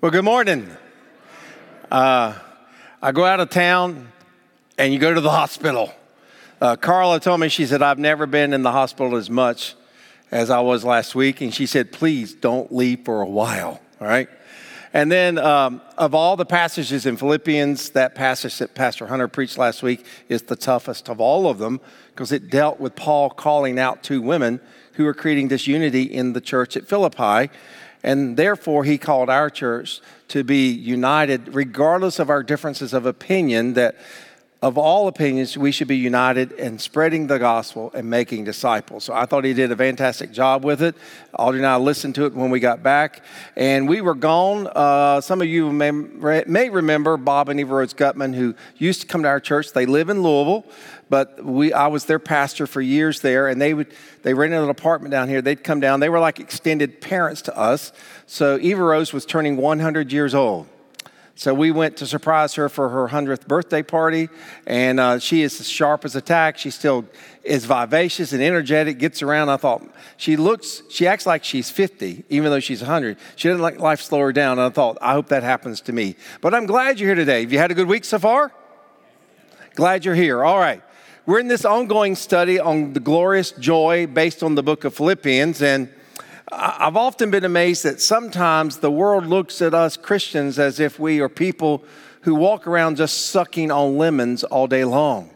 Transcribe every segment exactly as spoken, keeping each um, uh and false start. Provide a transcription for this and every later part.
Well, good morning. Uh, I go out of town and you go to the hospital. Uh, Carla told me, she said, I've never been in the hospital as much as I was last week. And she said, please don't leave for a while, all right? And then um, of all the passages in Philippians, that passage that Pastor Hunter preached last week is the toughest of all of them because it dealt with Paul calling out two women who were creating disunity in the church at Philippi. And therefore, he called our church to be united, regardless of our differences of opinion, that of all opinions, we should be united in spreading the gospel and making disciples. So I thought he did a fantastic job with it. Audrey and I listened to it when we got back. And we were gone. Uh, some of you may, may remember Bob and Eva Rhodes Gutman, who used to come to our church. They live in Louisville. But we, I was their pastor for years there, and they would they rented an apartment down here. They'd come down. They were like extended parents to us. So Eva Rose was turning one hundred years old. So we went to surprise her for her one hundredth birthday party, and uh, she is as sharp as a tack. She still is vivacious and energetic, gets around. I thought, she looks, she acts like she's fifty, even though she's one hundred. She doesn't let life slow her down, and I thought, I hope that happens to me. But I'm glad you're here today. Have you had a good week so far? Glad you're here. All right. We're in this ongoing study on the glorious joy based on the book of Philippians, and I've often been amazed that sometimes the world looks at us Christians as if we are people who walk around just sucking on lemons all day long.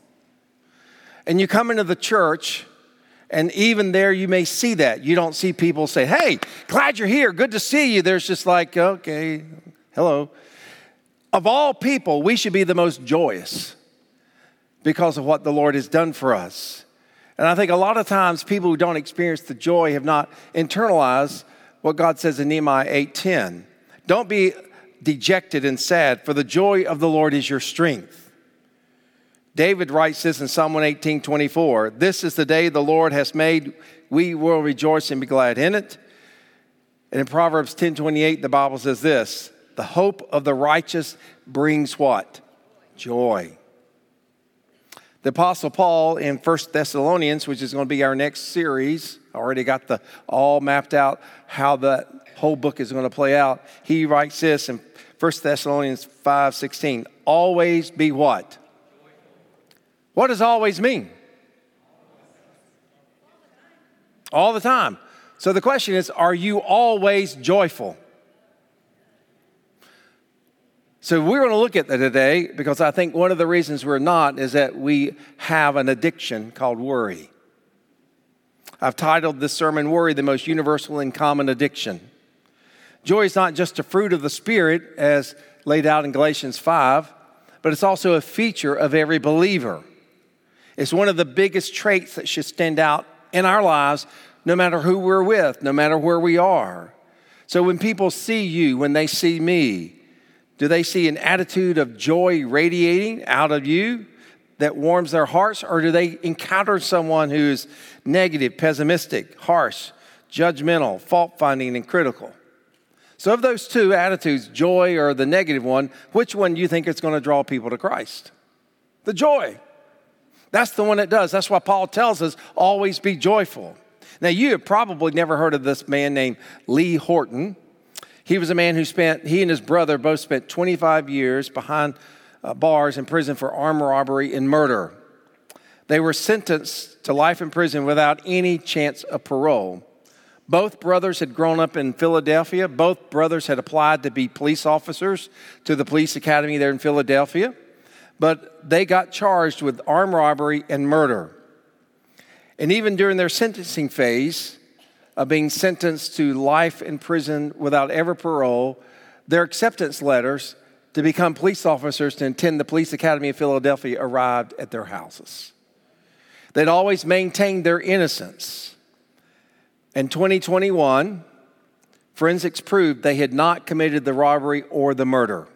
And you come into the church, and even there you may see that. You don't see people say, hey, glad you're here, good to see you. There's just like, okay, hello. Of all people, we should be the most joyous because of what the Lord has done for us. And I think a lot of times people who don't experience the joy have not internalized what God says in Nehemiah eight ten. Don't be dejected and sad, for the joy of the Lord is your strength. David writes this in Psalm one eighteen twenty-four. This is the day the Lord has made. We will rejoice and be glad in it. And in Proverbs ten twenty-eight, the Bible says this. The hope of the righteous brings what? Joy. The Apostle Paul in First Thessalonians, which is going to be our next series, I already got the all mapped out how that whole book is going to play out. He writes this in First Thessalonians five sixteen. Always be what? What does always mean? All the time. So the question is, are you always joyful? So we're going to look at that today because I think one of the reasons we're not is that we have an addiction called worry. I've titled this sermon, Worry, the Most Universal and Common Addiction. Joy is not just a fruit of the Spirit as laid out in Galatians five, but it's also a feature of every believer. It's one of the biggest traits that should stand out in our lives no matter who we're with, no matter where we are. So when people see you, when they see me, do they see an attitude of joy radiating out of you that warms their hearts? Or do they encounter someone who is negative, pessimistic, harsh, judgmental, fault-finding, and critical? So of those two attitudes, joy or the negative one, which one do you think is going to draw people to Christ? The joy. That's the one that does. That's why Paul tells us, always be joyful. Now, you have probably never heard of this man named Lee Horton. He was a man who spent, he and his brother both spent twenty-five years behind uh, bars in prison for armed robbery and murder. They were sentenced to life in prison without any chance of parole. Both brothers had grown up in Philadelphia. Both brothers had applied to be police officers to the police academy there in Philadelphia. But they got charged with armed robbery and murder. And even during their sentencing phase, of being sentenced to life in prison without ever parole, their acceptance letters to become police officers to attend the Police Academy of Philadelphia arrived at their houses. They'd always maintained their innocence. In twenty twenty-one, forensics proved they had not committed the robbery or the murder.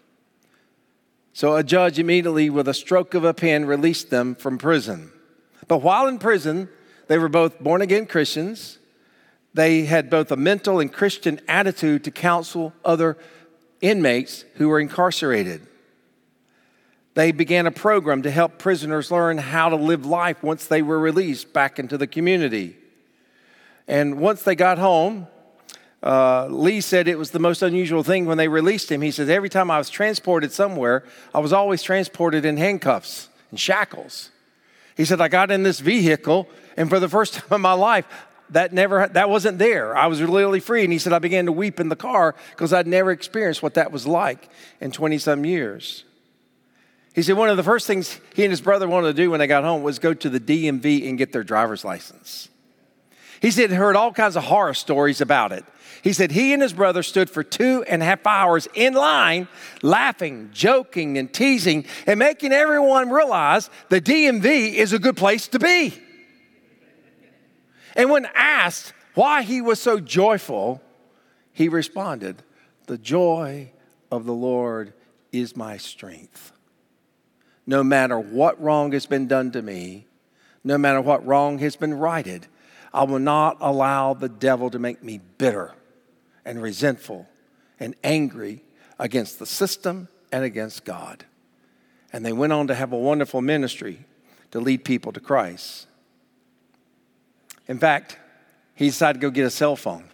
So a judge immediately, with a stroke of a pen, released them from prison. But while in prison, they were both born-again Christians. They had both a mental and Christian attitude to counsel other inmates who were incarcerated. They began a program to help prisoners learn how to live life once they were released back into the community. And once they got home, Uh, Lee said it was the most unusual thing when they released him. He said, every time I was transported somewhere, I was always transported in handcuffs and shackles. He said, I got in this vehicle, and for the first time in my life, that never that wasn't there. I was literally free. And he said, I began to weep in the car because I'd never experienced what that was like in twenty-some years. He said one of the first things he and his brother wanted to do when they got home was go to the D M V and get their driver's license. He said he heard all kinds of horror stories about it. He said he and his brother stood for two and a half hours in line, laughing, joking, and teasing, and making everyone realize the D M V is a good place to be. And when asked why he was so joyful, he responded, the joy of the Lord is my strength. No matter what wrong has been done to me, no matter what wrong has been righted, I will not allow the devil to make me bitter and resentful and angry against the system and against God. And they went on to have a wonderful ministry to lead people to Christ. In fact, he decided to go get a cell phone.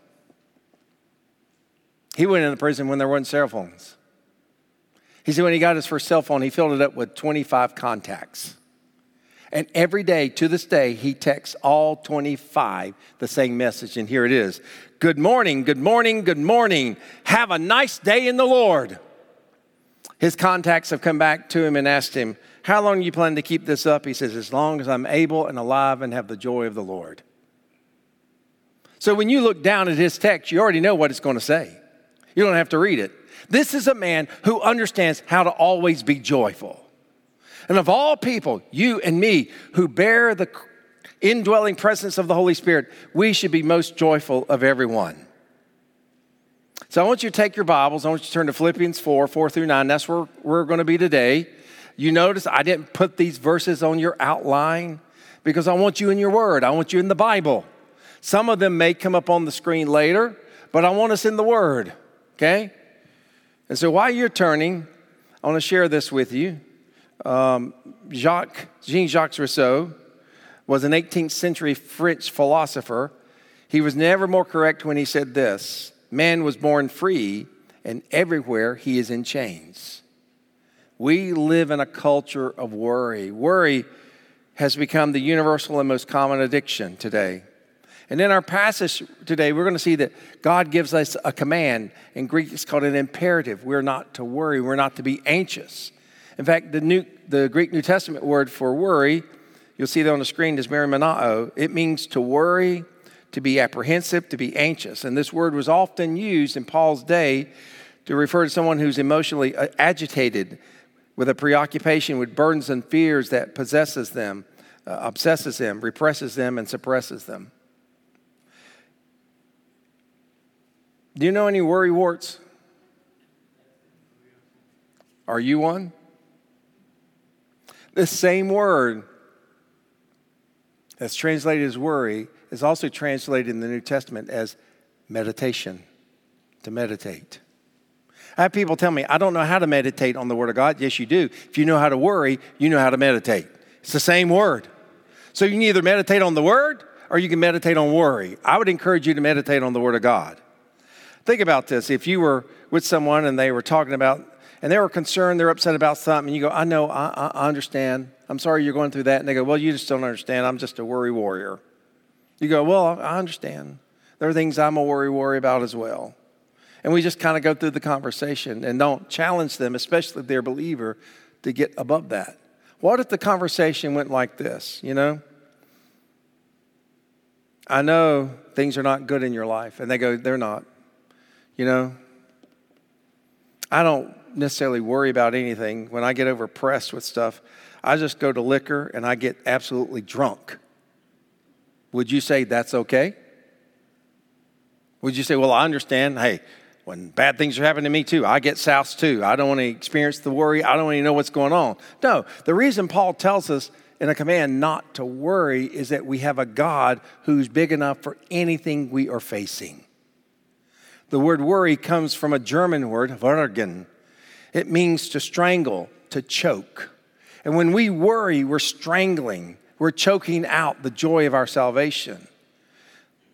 He went into prison when there weren't cell phones. He said when he got his first cell phone, he filled it up with twenty-five contacts. And every day, to this day, he texts all twenty-five the same message. And here it is. Good morning, good morning, good morning. Have a nice day in the Lord. His contacts have come back to him and asked him, how long do you plan to keep this up? He says, as long as I'm able and alive and have the joy of the Lord. So when you look down at his text, you already know what it's going to say. You don't have to read it. This is a man who understands how to always be joyful. And of all people, you and me, who bear the indwelling presence of the Holy Spirit, we should be most joyful of everyone. So I want you to take your Bibles. I want you to turn to Philippians four, four through nine. That's where we're going to be today. You notice I didn't put these verses on your outline because I want you in your Word. I want you in the Bible. Some of them may come up on the screen later, but I want us in the Word, okay? And so while you're turning, I want to share this with you. Um, Jacques, Jean-Jacques Rousseau was an eighteenth century French philosopher. He was never more correct when he said this: man was born free, and everywhere he is in chains. We live in a culture of worry. Worry has become the universal and most common addiction today. And in our passage today, we're going to see that God gives us a command. In Greek, it's called an imperative. We're not to worry. We're not to be anxious. In fact, the, New, the Greek New Testament word for worry, you'll see that on the screen, is merimenao. It means to worry, to be apprehensive, to be anxious. And this word was often used in Paul's day to refer to someone who's emotionally agitated, with a preoccupation with burdens and fears that possesses them, uh, obsesses them, represses them, and suppresses them. Do you know any worry warts? Are you one? This same word that's translated as worry is also translated in the New Testament as meditation, to meditate. I have people tell me, I don't know how to meditate on the Word of God. Yes, you do. If you know how to worry, you know how to meditate. It's the same word. So you can either meditate on the Word or you can meditate on worry. I would encourage you to meditate on the Word of God. Think about this. If you were with someone and they were talking about, and they were concerned, they're upset about something, and you go, I know, I, I understand. I'm sorry you're going through that. And they go, well, you just don't understand. I'm just a worry warrior. You go, well, I understand. There are things I'm a worry warrior about as well. And we just kind of go through the conversation and don't challenge them, especially if they're a believer, to get above that. What if the conversation went like this, you know? I know things are not good in your life. And they go, they're not. You know, I don't necessarily worry about anything. When I get overpressed with stuff, I just go to liquor and I get absolutely drunk. Would you say that's okay? Would you say, well, I understand. Hey, when bad things are happening to me too, I get soused too. I don't want to experience the worry. I don't want to know what's going on. No, the reason Paul tells us in a command not to worry is that we have a God who's big enough for anything we are facing. The word worry comes from a German word, vergen. It means to strangle, to choke. And when we worry, we're strangling. We're choking out the joy of our salvation.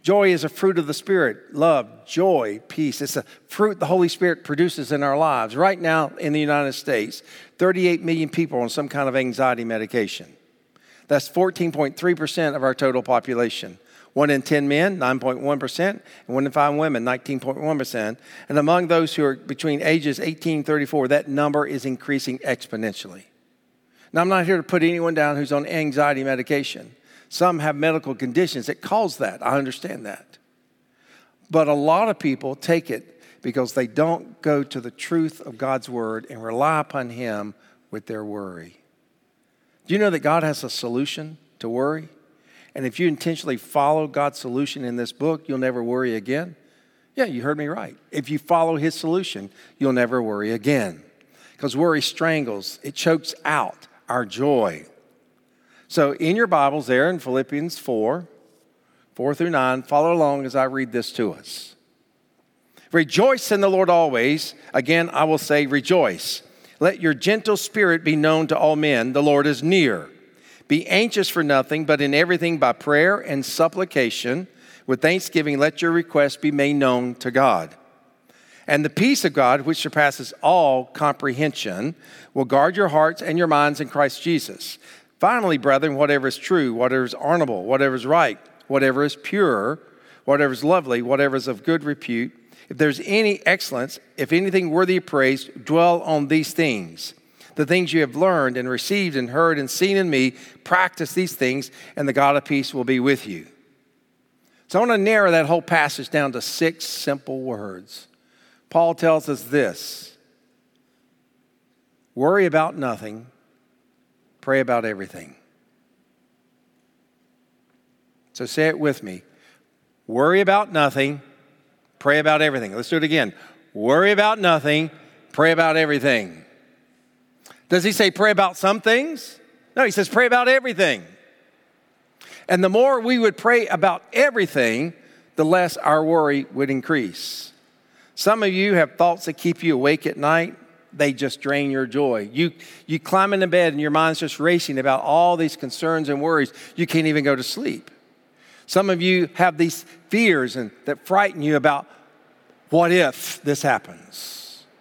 Joy is a fruit of the Spirit. Love, joy, peace. It's a fruit the Holy Spirit produces in our lives. Right now in the United States, thirty-eight million people on some kind of anxiety medication. That's fourteen point three percent of our total population. One in ten men, nine point one percent, and one in five women, nineteen point one percent. And among those who are between ages eighteen and thirty-four, that number is increasing exponentially. Now, I'm not here to put anyone down who's on anxiety medication. Some have medical conditions that cause that. I understand that. But a lot of people take it because they don't go to the truth of God's word and rely upon him with their worry. Do you know that God has a solution to worry? And if you intentionally follow God's solution in this book, you'll never worry again. Yeah, you heard me right. If you follow his solution, you'll never worry again. Because worry strangles, it chokes out our joy. So in your Bibles there in Philippians four, four through nine, follow along as I read this to us. Rejoice in the Lord always. Again, I will say rejoice. Let your gentle spirit be known to all men. The Lord is near. Be anxious for nothing, but in everything by prayer and supplication, with thanksgiving, let your requests be made known to God. And the peace of God, which surpasses all comprehension, will guard your hearts and your minds in Christ Jesus. Finally, brethren, whatever is true, whatever is honorable, whatever is right, whatever is pure, whatever is lovely, whatever is of good repute, if there's any excellence, if anything worthy of praise, dwell on these things. The things you have learned and received and heard and seen in me, practice these things, and the God of peace will be with you. So I want to narrow that whole passage down to six simple words. Paul tells us this: worry about nothing, pray about everything. So say it with me. Worry about nothing, pray about everything. Let's do it again. Worry about nothing, pray about everything. Does he say pray about some things? No, he says pray about everything. And the more we would pray about everything, the less our worry would increase. Some of you have thoughts that keep you awake at night. They just drain your joy. You, you climb into bed and your mind's just racing about all these concerns and worries. You can't even go to sleep. Some of you have these fears and that frighten you about what if this happens.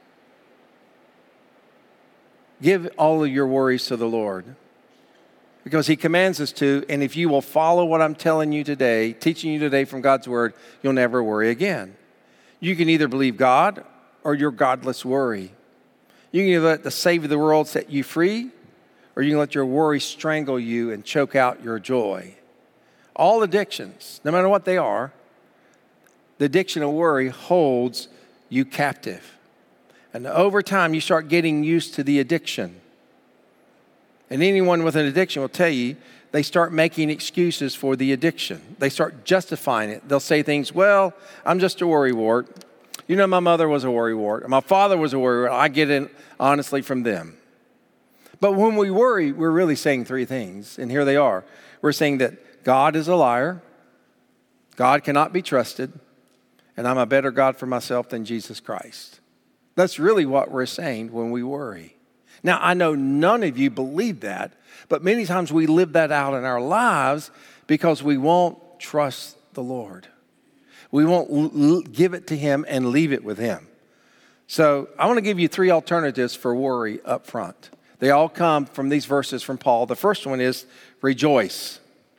Give all of your worries to the Lord because he commands us to. And if you will follow what I'm telling you today, teaching you today from God's word, you'll never worry again. You can either believe God or your godless worry. You can either let the Savior of the world set you free, or you can let your worry strangle you and choke out your joy. All addictions, no matter what they are, the addiction of worry holds you captive. And over time, you start getting used to the addiction. And anyone with an addiction will tell you, they start making excuses for the addiction. They start justifying it. They'll say things, well, I'm just a worrywart. You know, my mother was a worrywart. My father was a worrywart. I get it honestly from them. But when we worry, we're really saying three things. And here they are. We're saying that God is a liar. God cannot be trusted. And I'm a better God for myself than Jesus Christ. That's really what we're saying when we worry. Now, I know none of you believe that, but many times we live that out in our lives because we won't trust the Lord. We won't l- give it to him and leave it with him. So I want to give you three alternatives for worry up front. They all come from these verses from Paul. The first one is rejoice.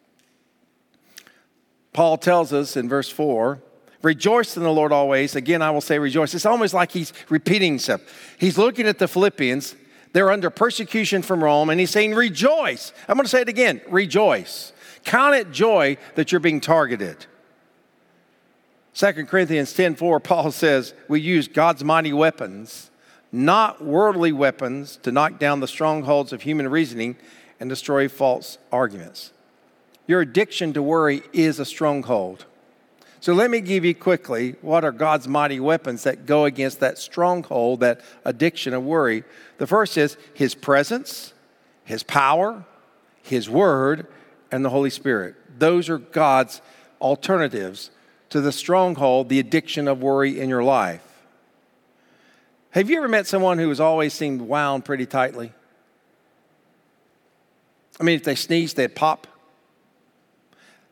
Paul tells us in verse four, rejoice in the Lord always. Again, I will say rejoice. It's almost like he's repeating himself. He's looking at the Philippians. They're under persecution from Rome, and he's saying rejoice. I'm going to say it again, rejoice. Count it joy that you're being targeted. Second Corinthians ten four, Paul says, we use God's mighty weapons, not worldly weapons, to knock down the strongholds of human reasoning and destroy false arguments. Your addiction to worry is a stronghold. So let me give you quickly what are God's mighty weapons that go against that stronghold, that addiction of worry. The first is his presence, his power, his word, and the Holy Spirit. Those are God's alternatives to the stronghold, the addiction of worry in your life. Have you ever met someone who has always seemed wound pretty tightly? I mean, if they sneeze, they'd pop.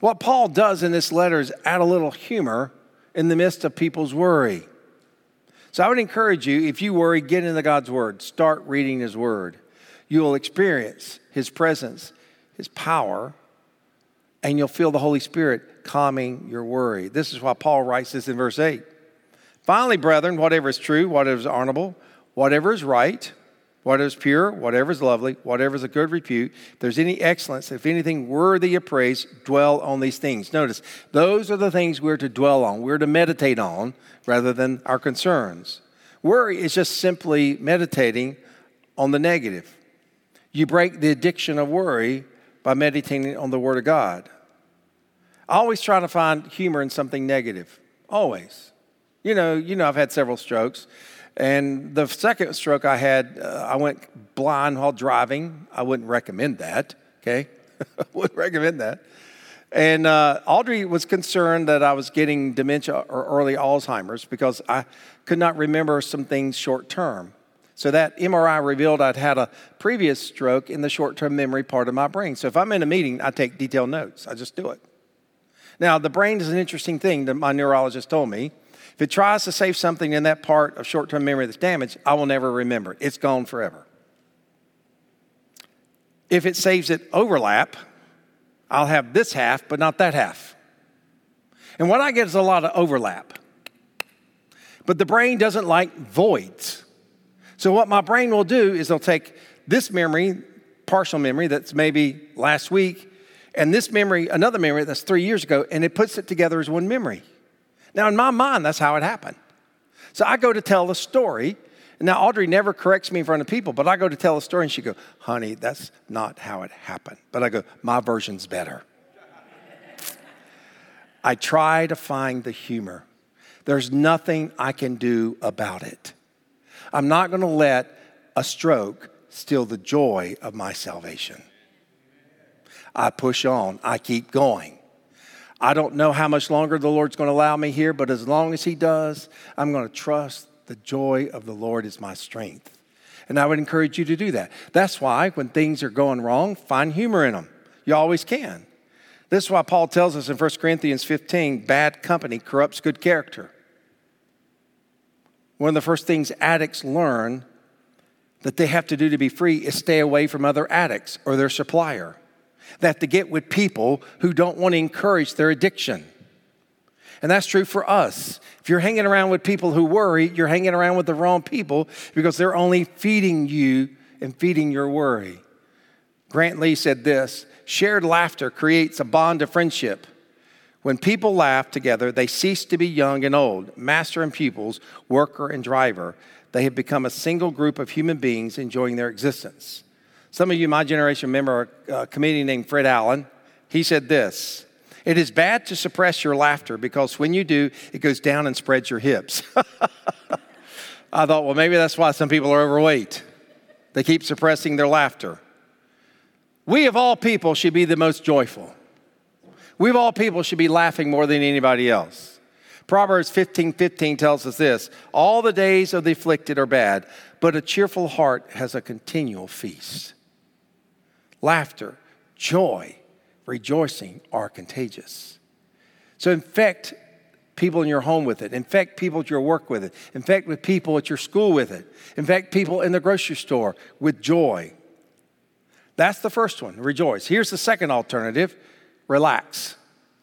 What Paul does in this letter is add a little humor in the midst of people's worry. So I would encourage you, if you worry, get into God's Word. Start reading His Word. You will experience His presence, His power, and you'll feel the Holy Spirit calming your worry. This is why Paul writes this in verse eight. Finally, brethren, whatever is true, whatever is honorable, whatever is right, whatever is pure, whatever is lovely, whatever is a good repute, if there's any excellence, if anything worthy of praise, dwell on these things. Notice, those are the things we're to dwell on. We're to meditate on rather than our concerns. Worry is just simply meditating on the negative. You break the addiction of worry by meditating on the Word of God. I always try to find humor in something negative. Always. You know, you know, I've had several strokes. And the second stroke I had, uh, I went blind while driving. I wouldn't recommend that, okay? I wouldn't recommend that. And uh, Audrey was concerned that I was getting dementia or early Alzheimer's because I could not remember some things short term. So that M R I revealed I'd had a previous stroke in the short-term memory part of my brain. So if I'm in a meeting, I take detailed notes. I just do it. Now, the brain is an interesting thing that my neurologist told me. If it tries to save something in that part of short-term memory that's damaged, I will never remember it. It's gone forever. If it saves it overlap, I'll have this half, but not that half. And what I get is a lot of overlap. But the brain doesn't like voids. So what my brain will do is it'll take this memory, partial memory that's maybe last week, and this memory, another memory that's three years ago, and it puts it together as one memory. Now, in my mind, that's how it happened. So I go to tell the story. Now, Audrey never corrects me in front of people, but I go to tell a story, and she goes, honey, that's not how it happened. But I go, my version's better. I try to find the humor. There's nothing I can do about it. I'm not going to let a stroke steal the joy of my salvation. I push on. I keep going. I don't know how much longer the Lord's going to allow me here, but as long as He does, I'm going to trust the joy of the Lord is my strength. And I would encourage you to do that. That's why when things are going wrong, find humor in them. You always can. This is why Paul tells us in First Corinthians fifteen, bad company corrupts good character. One of the first things addicts learn that they have to do to be free is stay away from other addicts or their supplier. They have to get with people who don't want to encourage their addiction. And that's true for us. If you're hanging around with people who worry, you're hanging around with the wrong people because they're only feeding you and feeding your worry. Grant Lee said this, shared laughter creates a bond of friendship. When people laugh together, they cease to be young and old, master and pupils, worker and driver. They have become a single group of human beings enjoying their existence. Some of you, my generation, remember a comedian named Fred Allen. He said this, it is bad to suppress your laughter because when you do, it goes down and spreads your hips. I thought, well, maybe that's why some people are overweight. They keep suppressing their laughter. We of all people should be the most joyful. We of all people should be laughing more than anybody else. Proverbs fifteen fifteen tells us this, all the days of the afflicted are bad, but a cheerful heart has a continual feast. Laughter, joy, rejoicing are contagious. So infect people in your home with it. Infect people at your work with it. Infect with people at your school with it. Infect people in the grocery store with joy. That's the first one, rejoice. Here's the second alternative, relax.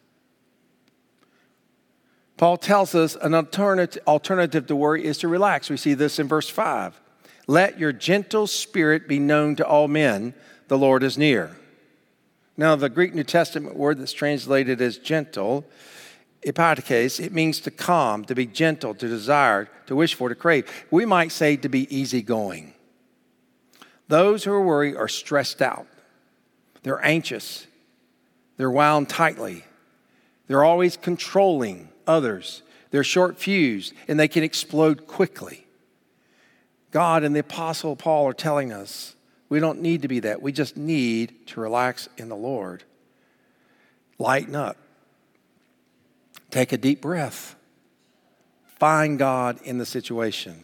Paul tells us an alternative, alternative to worry is to relax. We see this in verse five. Let your gentle spirit be known to all men. The Lord is near. Now, the Greek New Testament word that's translated as gentle, epatikes, it means to calm, to be gentle, to desire, to wish for, to crave. We might say to be easygoing. Those who are worried are stressed out. They're anxious. They're wound tightly. They're always controlling others. They're short-fused, and they can explode quickly. God and the Apostle Paul are telling us we don't need to be that. We just need to relax in the Lord. Lighten up. Take a deep breath. Find God in the situation.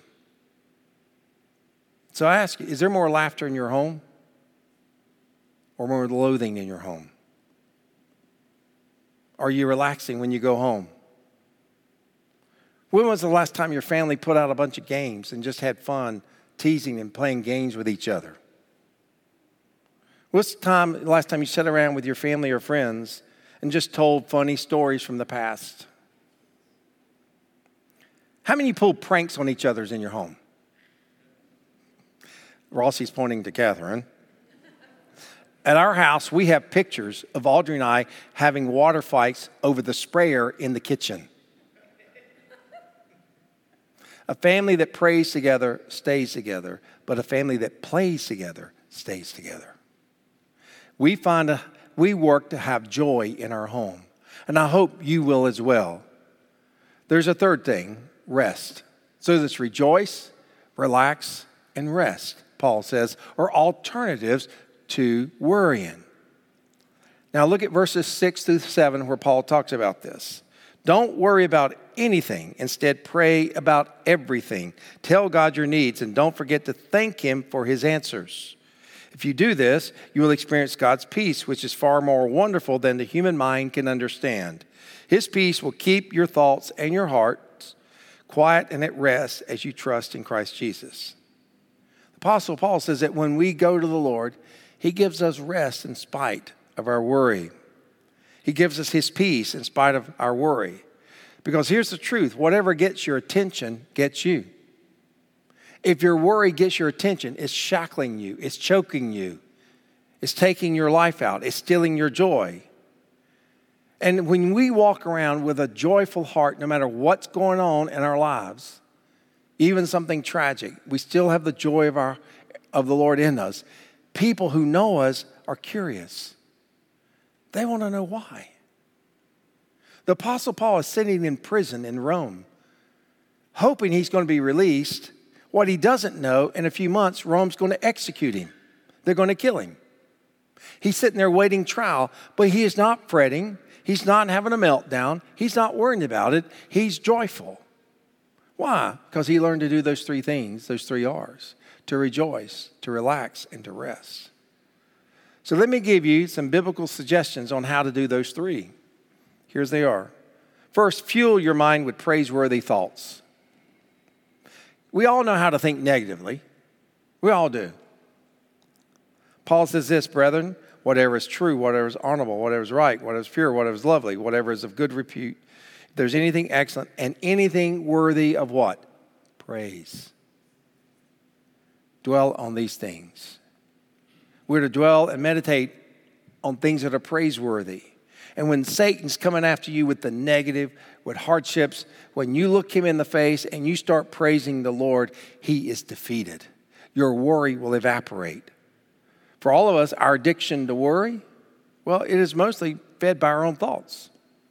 So I ask you, is there more laughter in your home or more loathing in your home? Are you relaxing when you go home? When was the last time your family put out a bunch of games and just had fun teasing and playing games with each other? What's the time, the last time you sat around with your family or friends and just told funny stories from the past? How many pull pranks on each other's in your home? Rossi's pointing to Catherine. At our house, we have pictures of Audrey and I having water fights over the sprayer in the kitchen. A family that prays together stays together, but a family that plays together stays together. We find a, we work to have joy in our home, and I hope you will as well. There's a third thing, rest. So let's rejoice, relax, and rest, Paul says, are alternatives to worrying. Now look at verses six through seven where Paul talks about this. Don't worry about anything. Instead, pray about everything. Tell God your needs and don't forget to thank Him for His answers. If you do this, you will experience God's peace, which is far more wonderful than the human mind can understand. His peace will keep your thoughts and your hearts quiet and at rest as you trust in Christ Jesus. The Apostle Paul says that when we go to the Lord, He gives us rest in spite of our worry. He gives us His peace in spite of our worry. Because here's the truth, whatever gets your attention gets you. If your worry gets your attention, it's shackling you, it's choking you, it's taking your life out, it's stealing your joy. And when we walk around with a joyful heart, no matter what's going on in our lives, even something tragic, we still have the joy of our of the Lord in us. People who know us are curious. They want to know why. The Apostle Paul is sitting in prison in Rome, hoping he's going to be released. What he doesn't know, in a few months, Rome's going to execute him. They're going to kill him. He's sitting there waiting trial, but he is not fretting. He's not having a meltdown. He's not worrying about it. He's joyful. Why? Because he learned to do those three things, those three R's, to rejoice, to relax, and to rest. So let me give you some biblical suggestions on how to do those three. Here's they are. First, fuel your mind with praiseworthy thoughts. We all know how to think negatively. We all do. Paul says this, brethren, whatever is true, whatever is honorable, whatever is right, whatever is pure, whatever is lovely, whatever is of good repute, if there's anything excellent and anything worthy of what? Praise. Dwell on these things. We're to dwell and meditate on things that are praiseworthy. And when Satan's coming after you with the negative, with hardships, when you look him in the face and you start praising the Lord, he is defeated. Your worry will evaporate. For all of us, our addiction to worry, well, it is mostly fed by our own thoughts.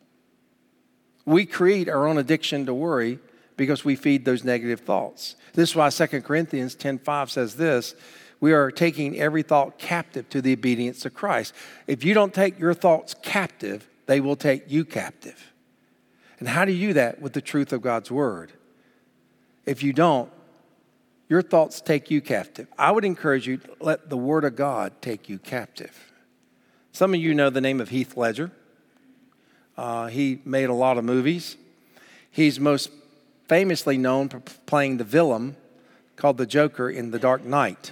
We create our own addiction to worry because we feed those negative thoughts. This is why Second Corinthians ten five says this, we are taking every thought captive to the obedience of Christ. If you don't take your thoughts captive, they will take you captive. And how do you do that? With the truth of God's word. If you don't, your thoughts take you captive. I would encourage you to let the word of God take you captive. Some of you know the name of Heath Ledger. Uh, he made a lot of movies. He's most famously known for playing the villain called the Joker in The Dark Knight.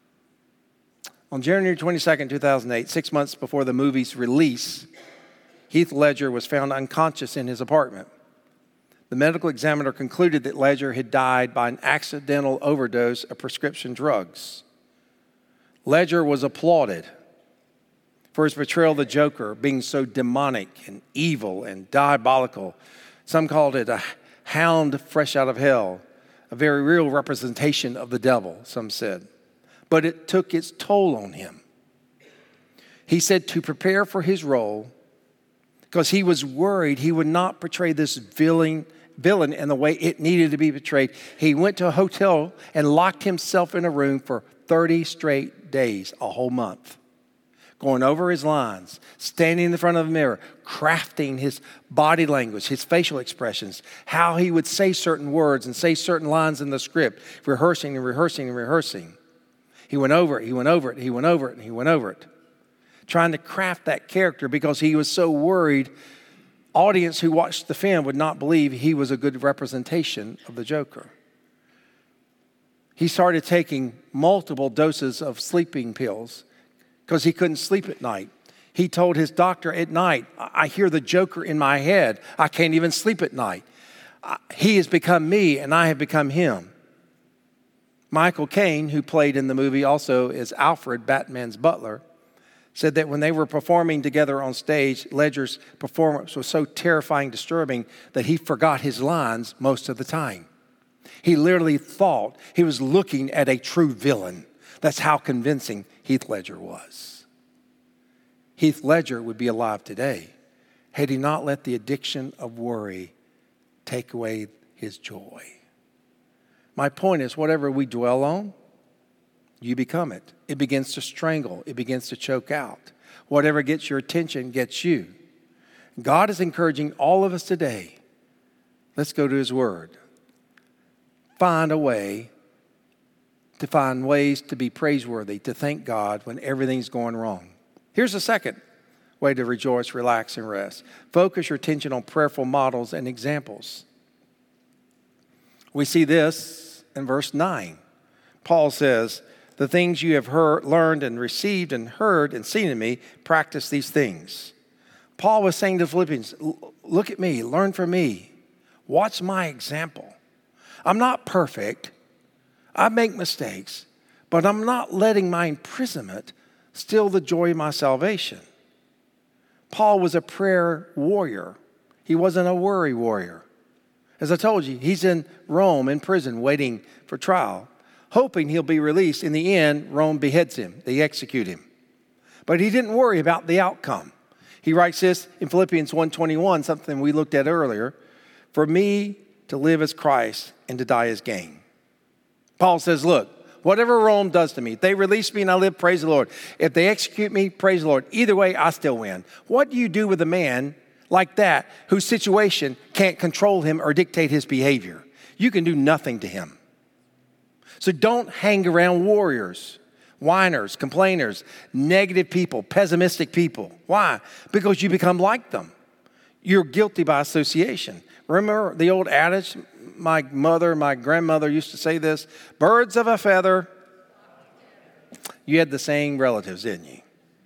On January twenty-second, two thousand eight, six months before the movie's release, Heath Ledger was found unconscious in his apartment. The medical examiner concluded that Ledger had died by an accidental overdose of prescription drugs. Ledger was applauded for his portrayal of the Joker being so demonic and evil and diabolical. Some called it a hound fresh out of hell, a very real representation of the devil, some said. But it took its toll on him. He said to prepare for his role, because he was worried he would not portray this villain, villain in the way it needed to be portrayed. He went to a hotel and locked himself in a room for thirty straight days, a whole month, going over his lines, standing in front of the mirror, crafting his body language, his facial expressions, how he would say certain words and say certain lines in the script, rehearsing and rehearsing and rehearsing. He went over it, he went over it, he went over it, and he went over it. Trying to craft that character because he was so worried audience who watched the film would not believe he was a good representation of the Joker. He started taking multiple doses of sleeping pills because he couldn't sleep at night. He told his doctor at night, I hear the Joker in my head. I can't even sleep at night. He has become me and I have become him. Michael Caine, who played in the movie also as Alfred, Batman's butler, said that when they were performing together on stage, Ledger's performance was so terrifying, disturbing, that he forgot his lines most of the time. He literally thought he was looking at a true villain. That's how convincing Heath Ledger was. Heath Ledger would be alive today had he not let the addiction of worry take away his joy. My point is, whatever we dwell on, you become it. It begins to strangle. It begins to choke out. Whatever gets your attention gets you. God is encouraging all of us today. Let's go to his word. Find a way to find ways to be praiseworthy, to thank God when everything's going wrong. Here's a second way to rejoice, relax, and rest. Focus your attention on prayerful models and examples. We see this in verse nine. Paul says, the things you have heard, learned and received and heard and seen in me, practice these things. Paul was saying to the Philippians, look at me, learn from me. Watch my example. I'm not perfect. I make mistakes, but I'm not letting my imprisonment steal the joy of my salvation. Paul was a prayer warrior. He wasn't a worry warrior. As I told you, he's in Rome in prison waiting for trial, hoping he'll be released. In the end, Rome beheads him. They execute him. But he didn't worry about the outcome. He writes this in Philippians one twenty-one, something we looked at earlier. For me to live as Christ and to die as gain. Paul says, look, whatever Rome does to me, if they release me and I live, praise the Lord. If they execute me, praise the Lord. Either way, I still win. What do you do with a man like that whose situation can't control him or dictate his behavior? You can do nothing to him. So don't hang around warriors, whiners, complainers, negative people, pessimistic people. Why? Because you become like them. You're guilty by association. Remember the old adage, my mother, my grandmother used to say this, birds of a feather. You had the same relatives, didn't you?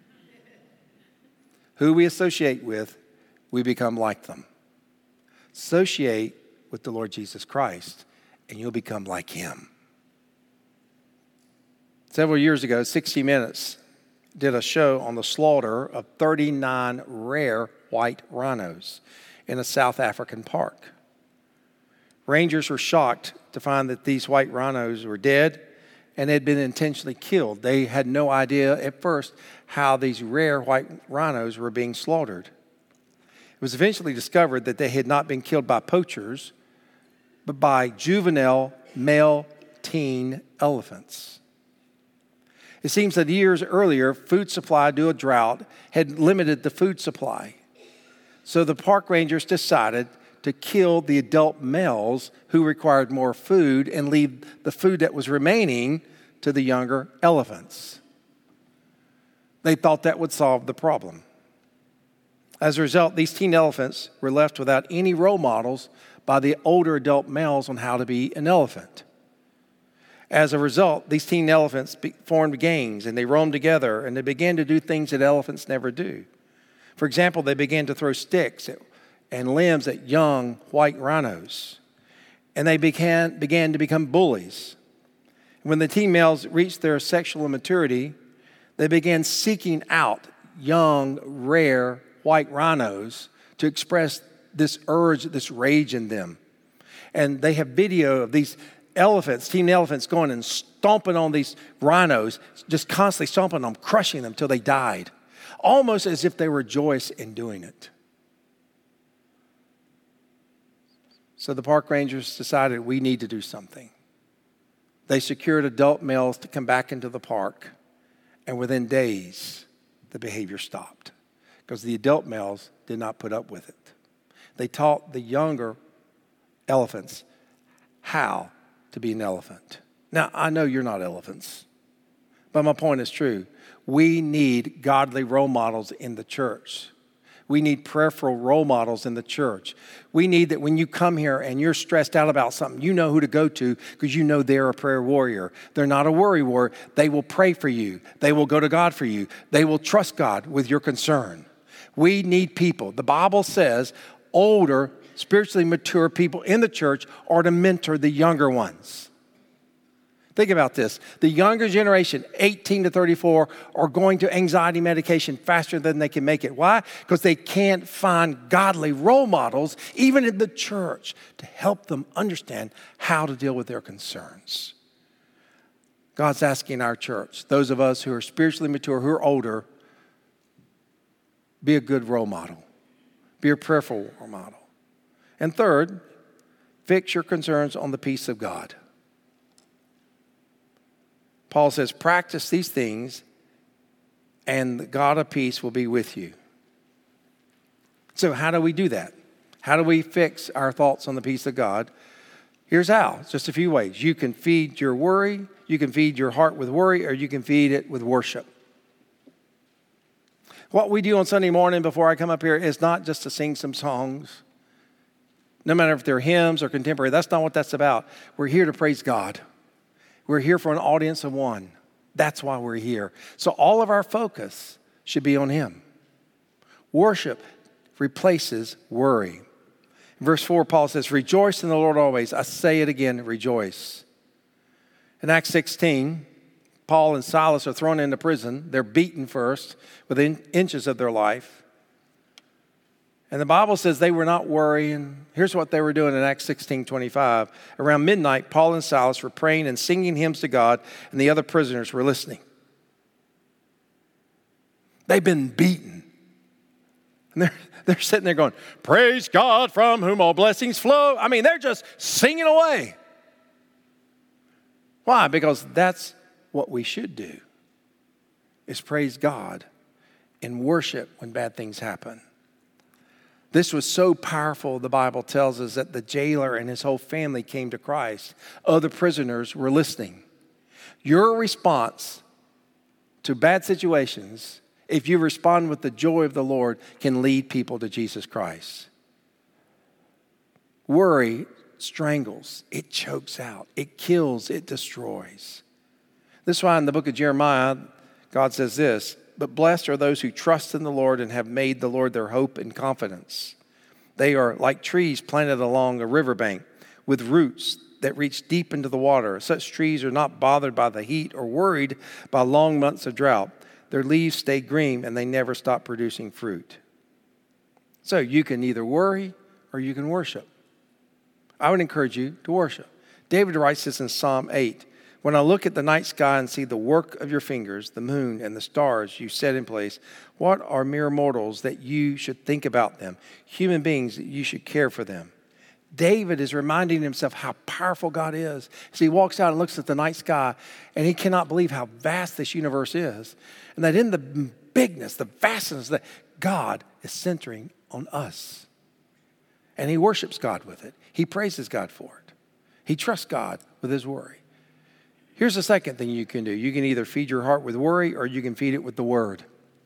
Who we associate with, we become like them. Associate with the Lord Jesus Christ, and you'll become like him. Several years ago, sixty minutes did a show on the slaughter of thirty-nine rare white rhinos in a South African park. Rangers were shocked to find that these white rhinos were dead and had been intentionally killed. They had no idea at first how these rare white rhinos were being slaughtered. It was eventually discovered that they had not been killed by poachers, but by juvenile male teen elephants. It seems that years earlier, food supply due to a drought had limited the food supply. So the park rangers decided to kill the adult males who required more food and leave the food that was remaining to the younger elephants. They thought that would solve the problem. As a result, these teen elephants were left without any role models by the older adult males on how to be an elephant. As a result, these teen elephants formed gangs and they roamed together and they began to do things that elephants never do. For example, they began to throw sticks at, and limbs at young white rhinos. And they began, began to become bullies. When the teen males reached their sexual immaturity, they began seeking out young, rare white rhinos to express this urge, this rage in them. And they have video of these elephants, teen elephants, going and stomping on these rhinos, just constantly stomping them, crushing them till they died. Almost as if they were joyous in doing it. So the park rangers decided we need to do something. They secured adult males to come back into the park, and within days, the behavior stopped because the adult males did not put up with it. They taught the younger elephants how to be an elephant. Now, I know you're not elephants, but my point is true. We need godly role models in the church. We need prayerful role models in the church. We need that when you come here and you're stressed out about something, you know who to go to because you know they're a prayer warrior. They're not a worry warrior. They will pray for you. They will go to God for you. They will trust God with your concern. We need people. The Bible says older, spiritually mature people in the church are to mentor the younger ones. Think about this. The younger generation, eighteen to thirty-four, are going to anxiety medication faster than they can make it. Why? Because they can't find godly role models, even in the church, to help them understand how to deal with their concerns. God's asking our church, those of us who are spiritually mature, who are older, be a good role model. Be a prayerful role model. And third, fix your concerns on the peace of God. Paul says, practice these things and the God of peace will be with you. So how do we do that? How do we fix our thoughts on the peace of God? Here's how. It's just a few ways. You can feed your worry. You can feed your heart with worry, or you can feed it with worship. What we do on Sunday morning before I come up here is not just to sing some songs. No matter if they're hymns or contemporary, that's not what that's about. We're here to praise God. We're here for an audience of one. That's why we're here. So all of our focus should be on Him. Worship replaces worry. In verse four, Paul says, rejoice in the Lord always. I say it again, rejoice. In Acts sixteen, Paul and Silas are thrown into prison. They're beaten first within inches of their life. And the Bible says they were not worrying. Here's what they were doing in Acts sixteen twenty-five. Around midnight, Paul and Silas were praying and singing hymns to God, and the other prisoners were listening. They've been beaten. And they're, they're sitting there going, praise God from whom all blessings flow. I mean, they're just singing away. Why? Because that's what we should do, is praise God and worship when bad things happen. This was so powerful, the Bible tells us, that the jailer and his whole family came to Christ. Other prisoners were listening. Your response to bad situations, if you respond with the joy of the Lord, can lead people to Jesus Christ. Worry strangles, it chokes out, it kills, it destroys. This is why in the book of Jeremiah, God says this, but blessed are those who trust in the Lord and have made the Lord their hope and confidence. They are like trees planted along a riverbank with roots that reach deep into the water. Such trees are not bothered by the heat or worried by long months of drought. Their leaves stay green and they never stop producing fruit. So you can either worry or you can worship. I would encourage you to worship. David writes this in Psalm eight. When I look at the night sky and see the work of your fingers, the moon and the stars you set in place, what are mere mortals that you should think about them? Human beings that you should care for them. David is reminding himself how powerful God is. So he walks out and looks at the night sky and he cannot believe how vast this universe is. And that in the bigness, the vastness, that God is centering on us. And he worships God with it. He praises God for it. He trusts God with his worry. Here's the second thing you can do. You can either feed your heart with worry or you can feed it with the Word.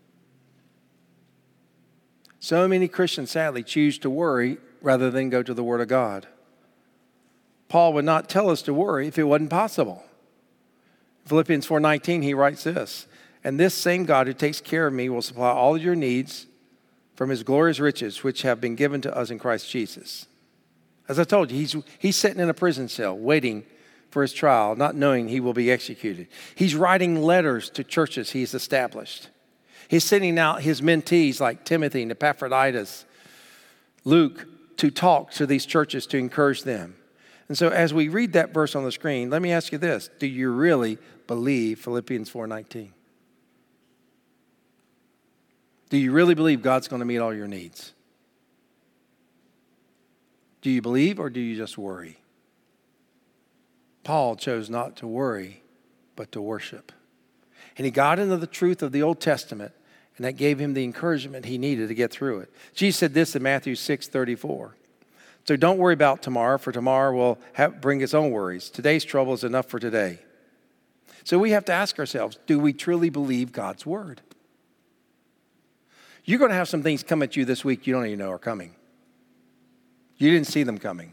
So many Christians, sadly, choose to worry rather than go to the Word of God. Paul would not tell us to worry if it wasn't possible. Philippians four nineteen, he writes this, and this same God who takes care of me will supply all your needs from his glorious riches, which have been given to us in Christ Jesus. As I told you, he's, he's sitting in a prison cell waiting for his trial, not knowing he will be executed. He's writing letters to churches he's established. He's sending out his mentees like Timothy and Epaphroditus, Luke, to talk to these churches to encourage them. And so as we read that verse on the screen, let me ask you this. Do you really believe Philippians four nineteen? Do you really believe God's going to meet all your needs? Do you believe or do you just worry? Paul chose not to worry, but to worship. And he got into the truth of the Old Testament, and that gave him the encouragement he needed to get through it. Jesus said this in Matthew six thirty-four. So don't worry about tomorrow, for tomorrow will have, bring its own worries. Today's trouble is enough for today. So we have to ask ourselves, do we truly believe God's word? You're going to have some things come at you this week you don't even know are coming. You didn't see them coming.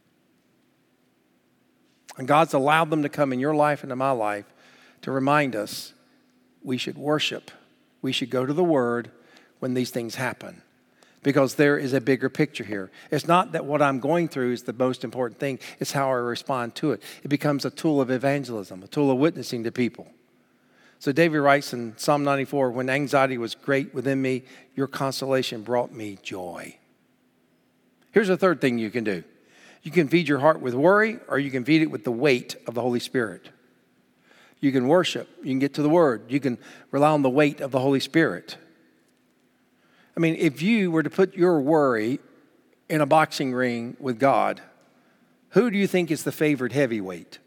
And God's allowed them to come in your life and in my life to remind us we should worship. We should go to the Word when these things happen. Because there is a bigger picture here. It's not that what I'm going through is the most important thing. It's how I respond to it. It becomes a tool of evangelism, a tool of witnessing to people. So David writes in Psalm ninety-four, when anxiety was great within me, your consolation brought me joy. Here's a third thing you can do. You can feed your heart with worry, or you can feed it with the weight of the Holy Spirit. You can worship. You can get to the Word. You can rely on the weight of the Holy Spirit. I mean, if you were to put your worry in a boxing ring with God, who do you think is the favored heavyweight?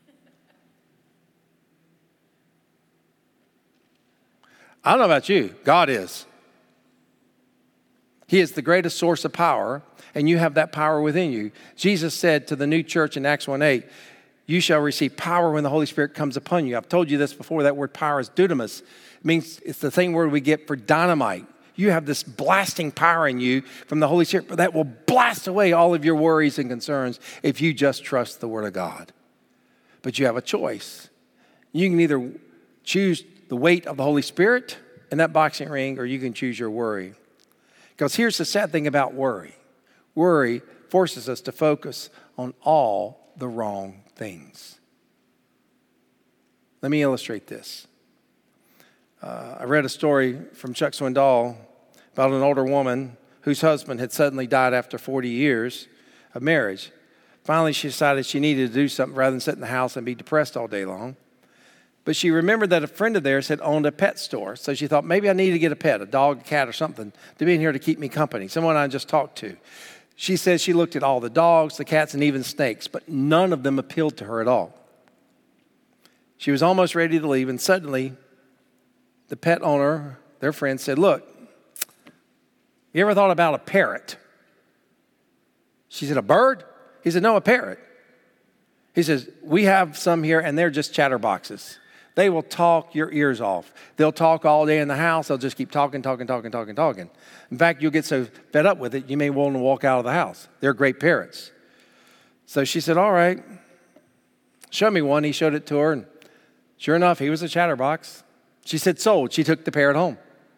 I don't know about you. God is. He is the greatest source of power, and you have that power within you. Jesus said to the new church in Acts one eight, you shall receive power when the Holy Spirit comes upon you. I've told you this before. That word power is dunamis. It means it's the same word we get for dynamite. You have this blasting power in you from the Holy Spirit that will blast away all of your worries and concerns if you just trust the Word of God. But you have a choice. You can either choose the weight of the Holy Spirit in that boxing ring, or you can choose your worry. Because here's the sad thing about worry. Worry forces us to focus on all the wrong things. Let me illustrate this. Uh, I read a story from Chuck Swindoll about an older woman whose husband had suddenly died after forty years of marriage. Finally, she decided she needed to do something rather than sit in the house and be depressed all day long. But she remembered that a friend of theirs had owned a pet store. So she thought, maybe I need to get a pet, a dog, a cat, or something, to be in here to keep me company, someone I just talked to. She says she looked at all the dogs, the cats, and even snakes, but none of them appealed to her at all. She was almost ready to leave, and suddenly the pet owner, their friend, said, look, you ever thought about a parrot? She said, a bird? He said, no, a parrot. He says, we have some here, and they're just chatterboxes. They will talk your ears off. They'll talk all day in the house. They'll just keep talking, talking, talking, talking, talking. In fact, you'll get so fed up with it, you may want to walk out of the house. They're great parrots. So she said, all right, show me one. He showed it to her, and sure enough, he was a chatterbox. She said, sold. She took the parrot home.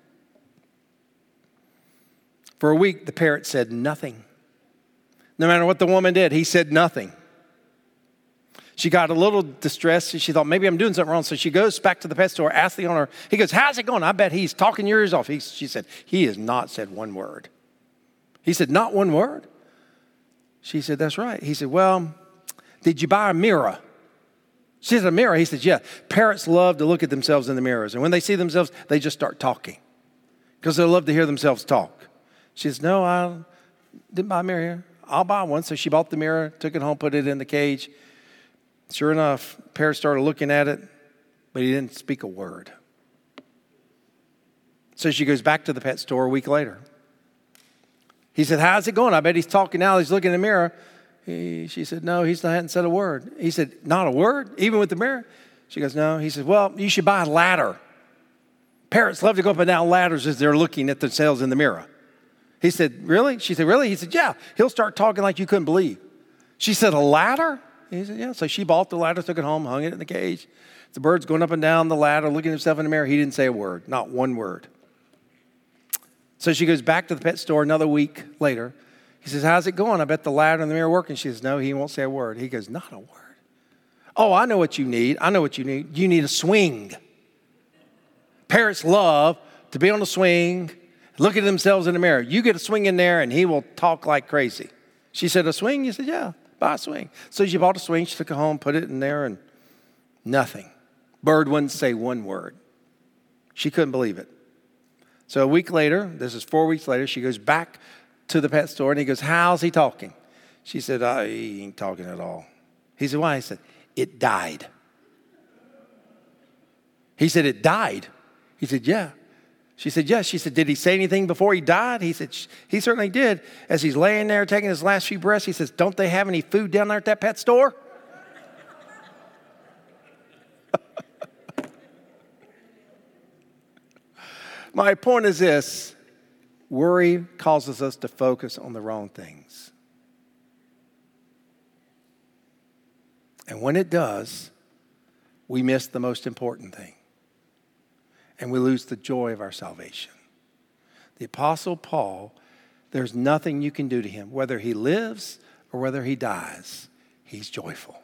For a week, the parrot said nothing. No matter what the woman did, he said nothing. She got a little distressed. She thought, maybe I'm doing something wrong. So she goes back to the pet store, asks the owner. He goes, how's it going? I bet he's talking your ears off. He, she said, he has not said one word. He said, not one word? She said, that's right. He said, well, did you buy a mirror? She said, a mirror? He said, yeah. Parrots love to look at themselves in the mirrors. And when they see themselves, they just start talking because they love to hear themselves talk. She says, no, I didn't buy a mirror here. I'll buy one. So she bought the mirror, took it home, put it in the cage. Sure enough, parrot started looking at it, but he didn't speak a word. So she goes back to the pet store a week later. He said, how's it going? I bet he's talking now. He's looking in the mirror. He, she said, no, he's not, hadn't said a word. He said, not a word, even with the mirror? She goes, no. He said, well, you should buy a ladder. Parrots love to go up and down ladders as they're looking at themselves in the mirror. He said, really? She said, really? He said, yeah. He'll start talking like you couldn't believe. She said, a ladder? He said, yeah. So she bought the ladder, took it home, hung it in the cage. The bird's going up and down the ladder, looking at himself in the mirror. He didn't say a word, not one word. So she goes back to the pet store another week later. He says, how's it going? I bet the ladder and the mirror working. She says, no, he won't say a word. He goes, not a word. Oh, I know what you need. I know what you need. You need a swing. Parrots love to be on a swing, look at themselves in the mirror. You get a swing in there and he will talk like crazy. She said, a swing? He said, yeah, buy a swing. So she bought a swing. She took it home, put it in there, and nothing. Bird wouldn't say one word. She couldn't believe it. So a week later, this is four weeks later, she goes back to the pet store and he goes, how's he talking? She said, oh, he ain't talking at all. He said, why? He said, it died. He said, it died. He said, yeah. She said, yes. She said, did he say anything before he died? He said, he certainly did. As he's laying there taking his last few breaths, he says, don't they have any food down there at that pet store? My point is this. Worry causes us to focus on the wrong things. And when it does, we miss the most important thing. And we lose the joy of our salvation. The Apostle Paul, there's nothing you can do to him. Whether he lives or whether he dies, he's joyful.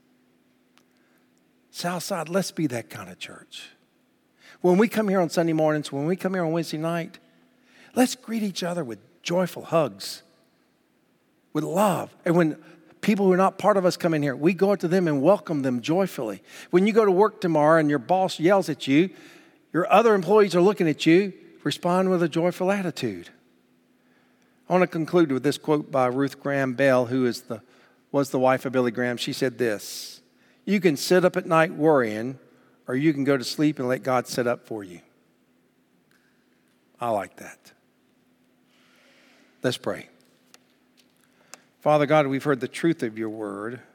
Southside, let's be that kind of church. When we come here on Sunday mornings, when we come here on Wednesday night, let's greet each other with joyful hugs, with love. And when people who are not part of us come in here, we go up to them and welcome them joyfully. When you go to work tomorrow and your boss yells at you, your other employees are looking at you, respond with a joyful attitude. I want to conclude with this quote by Ruth Graham Bell, who is the, was the wife of Billy Graham. She said this: "You can sit up at night worrying, or you can go to sleep and let God sit up for you." I like that. Let's pray. Father God, we've heard the truth of your word.